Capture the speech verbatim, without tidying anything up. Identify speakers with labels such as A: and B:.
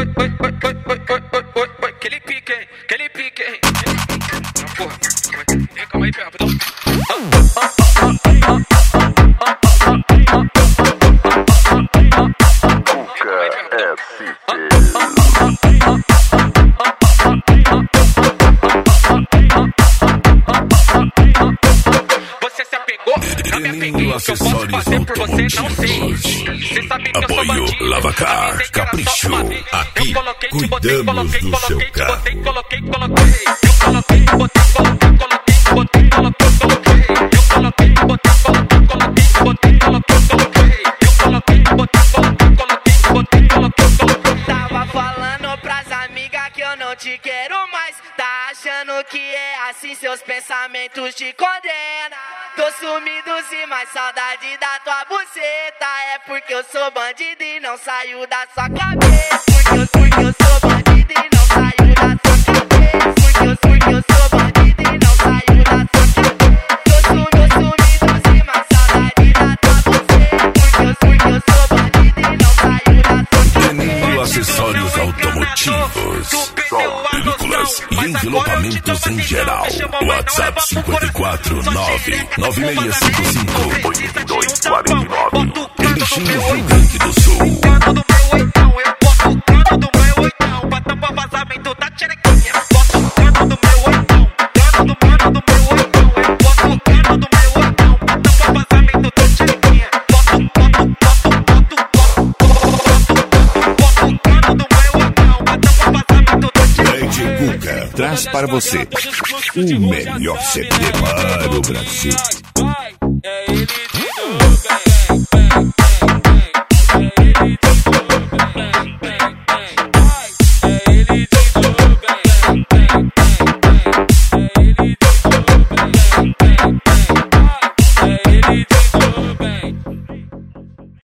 A: Aquele pique, hein? Aquele pique, hein? Porra, calma aí, rapidão. Você se apegou? Não me apeguei. O que eu posso fazer por você não sei. Você sabe que eu sou bandido.
B: Lavacar, Capricho. Aqui cuidamos do seu carro.
A: Botei, coloquei, coloquei. Eu coloquei, botei, coloquei, coloquei, botei, coloquei, coloquei. Eu coloquei, botei, coloquei, coloquei, botei, coloquei, coloquei. Eu coloquei, botei, coloquei, coloquei, botei, coloquei, coloquei.
C: Tava falando pras amigas que eu não te quero mais. Tá achando que é assim, seus pensamentos te condenam. Tô sumido sim, mas saudade da tua buceta. É porque eu sou bandido e não saio da sua cabeça. Porque eu, porque eu sou bandido e não saio da sua cabeça. Porque eu, porque eu sou bandido e não saio da sua cabeça. Tô sumido, sumido sim, mas saudade da tua buceta. Porque eu, porque eu sou bandido e não saio da sua cabeça.
B: Tenendo acessórios automotivos, películas e envelopamentos em geral. WhatsApp cinco quatro nove nove seis cinco cinco oito dois quatro nove. Erechim, Rio Grande do Sul.
A: Cano do meu oitão, eu boto o cano do meu oitão pra tampar vazamento da tcherequinha. Boto o cano do meu oitão, cano do mano do meu oitão. Eu boto o cano do meu oitão pra tampar vazamento da tcherequinha. Boto, boto, boto, boto, boto, boto, boto o cano do meu oitão pra tampar vazamento da tcherequinha.
B: D J Guga traz para você o melhor C D para o Brasil.
A: É ele.